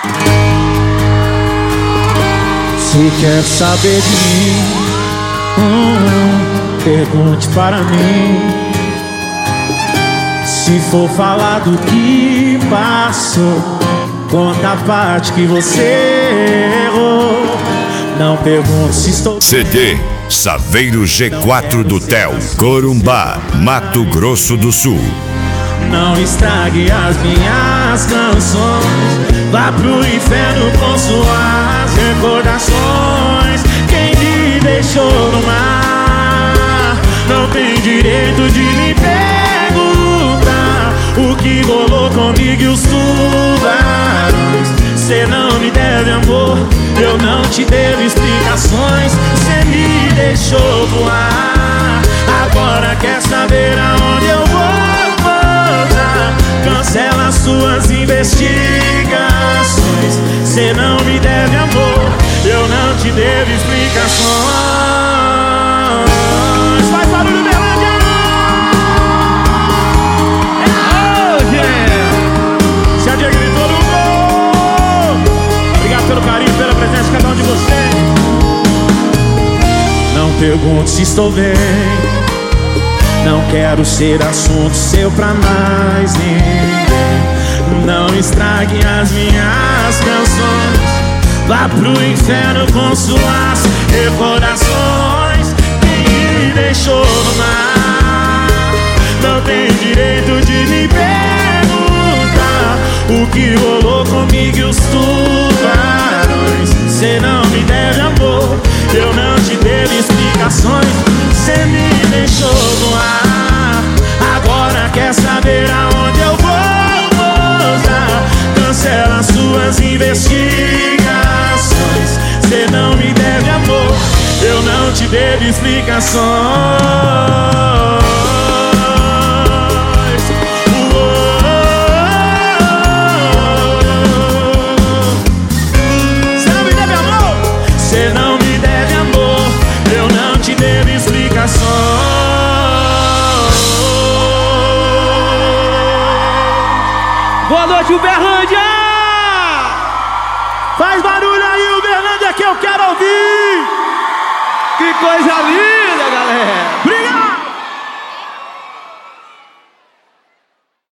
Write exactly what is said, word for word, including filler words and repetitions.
Se quer saber de mim, hum, pergunte para mim. Se for falar do que passou, conta a parte que você errou. Não pergunte se estou... C D Saveiro G quatro do Tel, Corumbá, Mato Grosso do Sul. Não estrague as minhas canções, vá pro inferno com suas recordações. Quem me deixou no mar não tem direito de me perguntar o que rolou comigo e os tubarões. Cê não me deve amor, eu não te devo explicações. Cê me deixou voar, agora quer saber aonde eu vou pousar. Cancela suas investigações. Cê não me deve amor, eu não te devo explicações. Faz barulho, Berlândia! Oh, yeah! Se a dia gritou no gol. Obrigado pelo carinho, pela presença de cada um de vocês. Não pergunte se estou bem, não quero ser assunto seu pra mais ninguém. Não estrague as minhas canções, vá pro inferno com suas recordações. Quem me deixou no mar não tem direito de me perguntar o que rolou comigo e os tubarões. Cê não me deve amor, eu não te devo explicações. Cê me deixou no ar, agora quer saber aonde eu vou pousar. Cancela suas investigações. Cê não me deve amor, eu não te devo explicações. Boa noite, Uberlândia! Faz barulho aí, Uberlândia, que eu quero ouvir! Que coisa linda, galera! Obrigado!